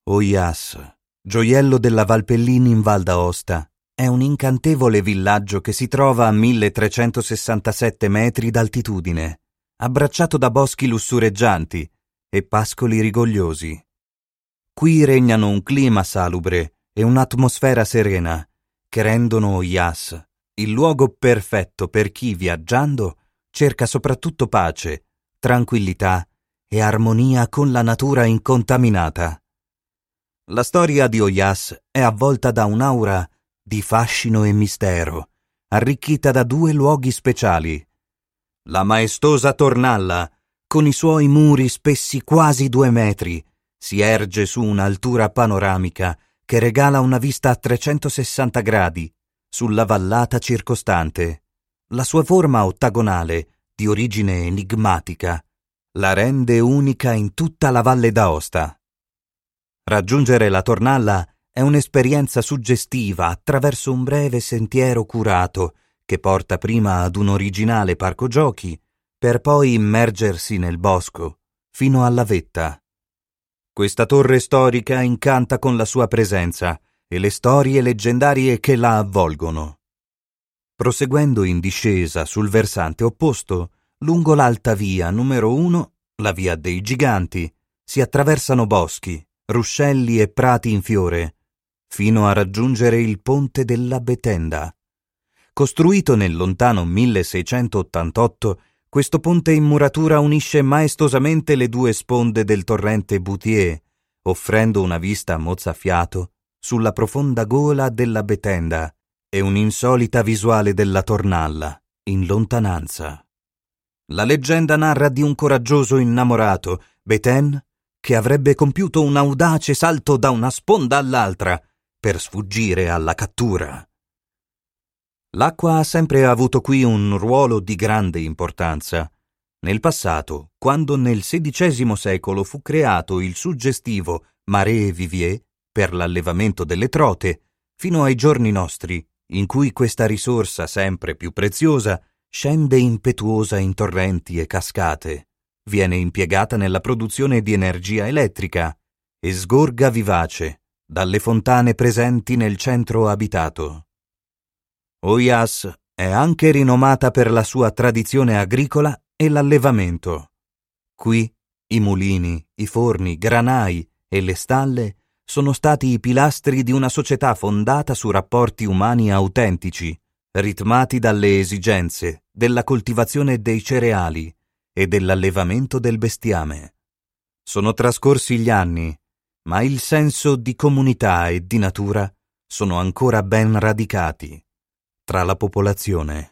Oyas, gioiello della Valpellini in Val d'Aosta, è un incantevole villaggio che si trova a 1367 metri d'altitudine, abbracciato da boschi lussureggianti e pascoli rigogliosi. Qui regnano un clima salubre e un'atmosfera serena che rendono Oyas il luogo perfetto per chi, viaggiando, cerca soprattutto pace, tranquillità e armonia con la natura incontaminata. La storia di Oyas è avvolta da un'aura di fascino e mistero, arricchita da due luoghi speciali. La maestosa Tornalla, con i suoi muri spessi quasi 2 metri, si erge su un'altura panoramica che regala una vista a 360 gradi sulla vallata circostante. La sua forma ottagonale, di origine enigmatica, la rende unica in tutta la Valle d'Aosta. Raggiungere la Tornalla è un'esperienza suggestiva attraverso un breve sentiero curato che porta prima ad un originale parco giochi per poi immergersi nel bosco fino alla vetta. Questa torre storica incanta con la sua presenza e le storie leggendarie che la avvolgono. Proseguendo in discesa sul versante opposto, lungo l'alta via numero 1, la via dei Giganti, si attraversano boschi, ruscelli e prati in fiore, fino a raggiungere il ponte della Betenda. Costruito nel lontano 1688, questo ponte in muratura unisce maestosamente le due sponde del torrente Boutier, offrendo una vista mozzafiato sulla profonda gola della Betenda e un'insolita visuale della Tornalla in lontananza. La leggenda narra di un coraggioso innamorato, Beten, che avrebbe compiuto un audace salto da una sponda all'altra per sfuggire alla cattura. L'acqua ha sempre avuto qui un ruolo di grande importanza. Nel passato, quando nel XVI secolo fu creato il suggestivo Marais Vivier per l'allevamento delle trote, fino ai giorni nostri, in cui questa risorsa sempre più preziosa scende impetuosa in torrenti e cascate, viene impiegata nella produzione di energia elettrica e sgorga vivace dalle fontane presenti nel centro abitato. Oyas è anche rinomata per la sua tradizione agricola e l'allevamento. Qui i mulini, i forni, granai e le stalle sono stati i pilastri di una società fondata su rapporti umani autentici, ritmati dalle esigenze della coltivazione dei cereali e dell'allevamento del bestiame. Sono trascorsi gli anni, ma il senso di comunità e di natura sono ancora ben radicati tra la popolazione.